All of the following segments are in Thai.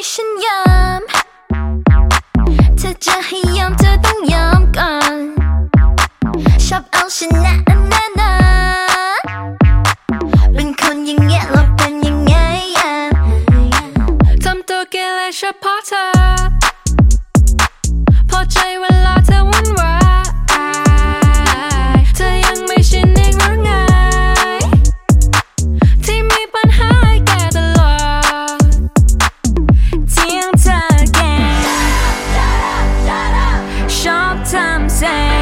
ฉันยอมเธอจะให้ยอมเธอต้องยอมก่อนชอบเอาชนะแน่นอนเป็นคนอย่างเงี้ยเราเป็นยังไงทำตัวเกเรเฉพาะเธอพอใจเวลาเธอวุ่นวายเธอยังไม่ชินเองหรือไงที่มีปัญหาให้แก้ตลอดเถียงเธอเก่งชอบทำเซ็ง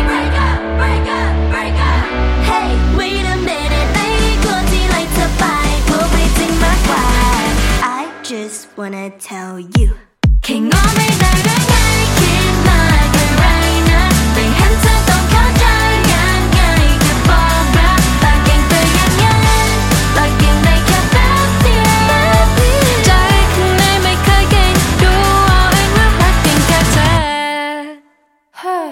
Hey wait a minute ไม่กลัวที่ไล่เธอไปกลัวไปจริงมากกว่า I just wanna tell you แค่ง้อไม่ได้หรือไงคิดมากอะไรนะไม่เห็นเธอต้องเข้าใจยังไงแค่บอกรักปากเก่งแต่ยังไงปากเก่งได้แค่แป๊บเดียวใจข้างในไม่เคยเก่งดูเอาเองว่ารักเก่งแค่เธอ Hey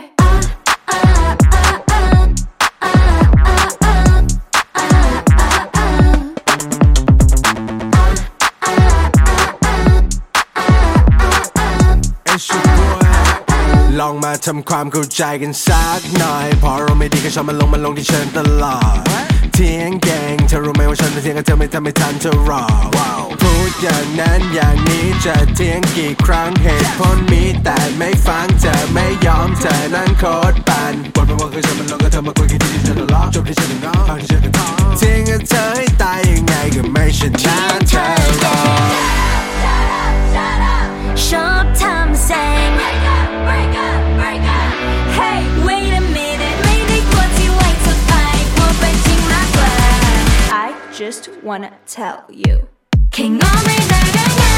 ลองมาทำความเข้าใจกันสักหน่อยพอเราไม่ดีก็ชอบมันลงที่ฉันตลอดเถียงเก่งเธอรู้ไหมว่าฉันจะเถียงกับเธอไม่ทำให้ทันเธอรอพูดอย่างนั้นอย่างนี้จะเถียงกี่ครั้งเหตุผลมีแต่ไม่ฟังเธอไม่ยอมเธอนั้นโคตรปั่นบ่นมาว่าคือฉันมันลงกับเธอมาคุยกันที่ฉันตลอดจบที่ฉันถึงง้อพังที่ฉันถึงท้อเถียงกับเธอให้ตายยังไงก็ไม่ชนะเธอหรอกชอบทำเซ็ง Hey wait a minute ไม่ได้กลัวที่ไล่เธอไปกลัวเป็นจริงมากกว่า I just wanna tell you แค่ง้อไม่ได้หรือไง